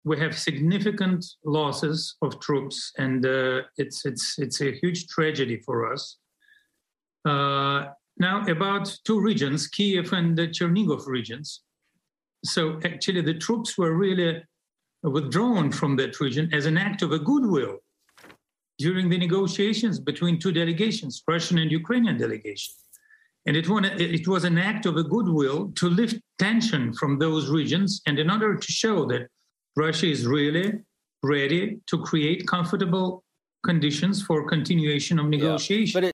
we have significant losses of troops, and it's a huge tragedy for us. Now, about two regions, Kiev and the Chernigov regions. So actually, the troops were really withdrawn from that region as an act of a goodwill during the negotiations between two delegations, Russian and Ukrainian delegation. And it was an act of a goodwill to lift tension from those regions, and in order to show that Russia is really ready to create comfortable conditions for continuation of negotiations. Yeah,